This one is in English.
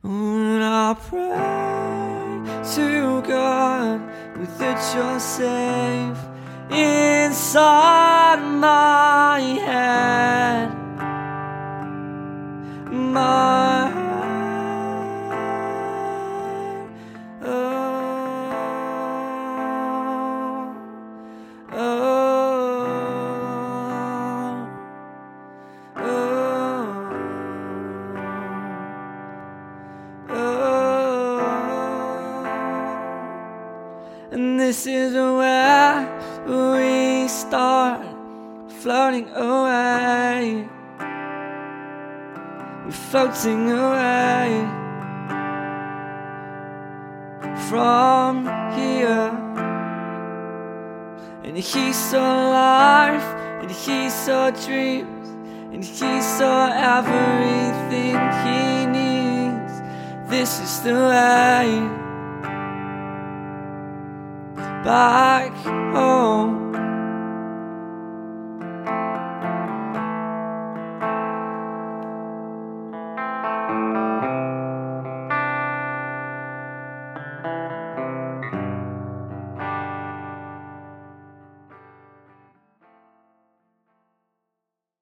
When I pray to God that you're safe inside my head, my head. Oh, oh, and this is where we start floating away. We're floating away from here. And he saw life, and he saw dreams, and he saw everything he needs. This is the way back home.